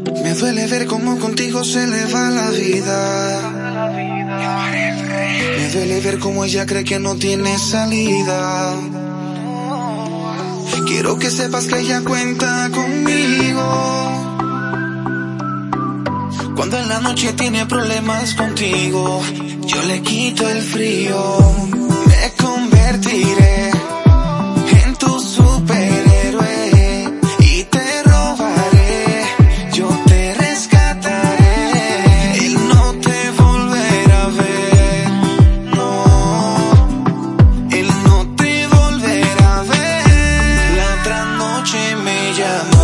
Me duele ver cómo contigo se le va la vida. Me duele ver cómo ella cree que no tiene salida. Quiero que sepas que ella cuenta conmigo. Cuando en la noche tiene problemas contigo, yo le quito el frío. Me convertiré en tu superhéroe y te robaré, yo te rescataré. Él no te volverá a ver, no, él no te volverá a ver. La otra noche me llamó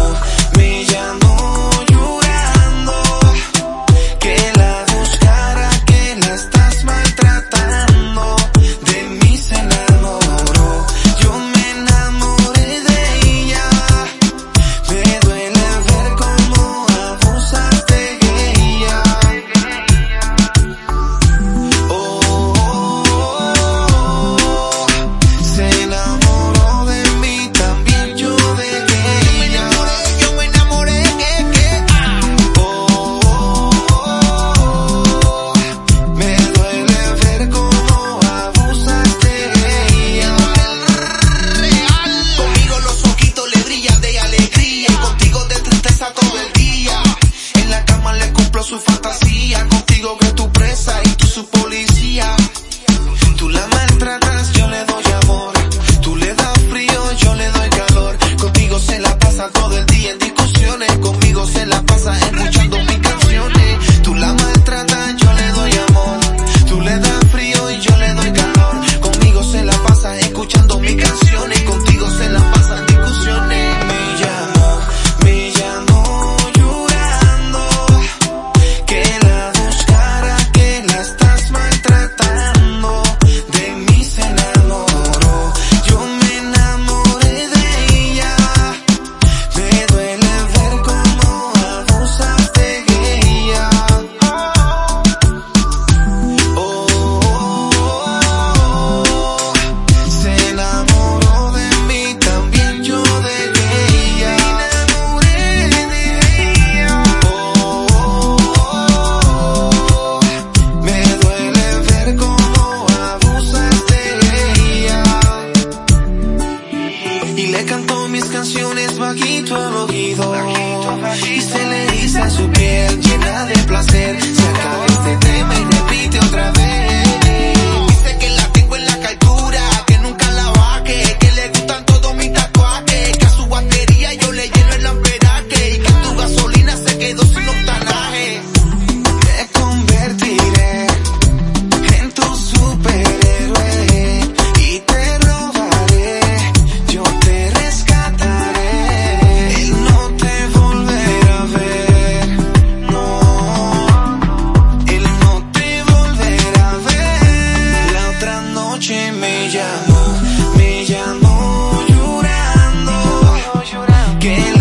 llorando, que la buscara, que la estás maltratando. De mí se enamoró, yo me enamoré de ella. Me duele ver cómo abusas de ella. Se enamoró de mí, también yo de ella. Yo me enamoré, me duele ver cómo abusas de ella. Conmigo los ojitos le brillan de alegría y contigo de tristeza todo el día. En la cama le cumplo su fantasía, contigo que tu presa y tú su policía. Tú la maltratas, yo le doy amor. Tú le das frío, yo le doy calor. Contigo se la pasa todo el día en discusiones. Conmigo se la pasa escuchando mis canciones. Tú la maltratas, yo le doy amor. Tú le das frío y yo le doy calor. Conmigo se la pasa escuchando mis canciones. Contigo se la pasa en discusiones. Me llamó llorando, que la buscara, que la estás maltratando. De mí se enamoró, yo me enamoré de ella. Me duele ver cómo abusas de ella. Se enamoró de mí, también yo de ella. Me duele ver cómo abusas de ella. Y le cantó mis canciones bajito al oído, y se le eriza su piel llena de placer. Se acaba este tema y repite otra vez. Dice que la tengo en la captura, que nunca la baje, que le gustan todos mis tatuajes, que a su batería yo le lleno el amperaje y que tu gasolina se quedó sin octanaje. Me convertiré en tu superhéroe y te robaré, yo te rescataré. Él no te volverá a ver, no, él no te volverá a ver. La otra noche me llamó llorando, que